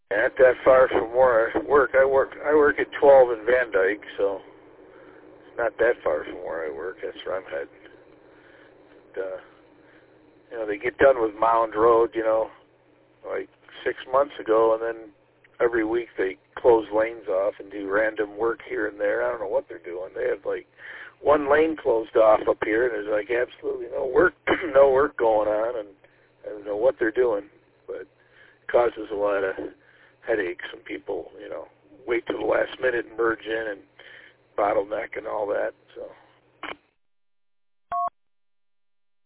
Not that far from where I work. I work at 12 in Van Dyke, so it's not that far from where I work. That's where I'm heading. And, they get done with Mound Road, like 6 months ago, and then every week they close lanes off and do random work here and there. I don't know what they're doing. They have like one lane closed off up here, and there's like absolutely no work, no work going on, and I don't know what they're doing, but it causes a lot of headaches when people, wait till the last minute and merge in and bottleneck and all that. So.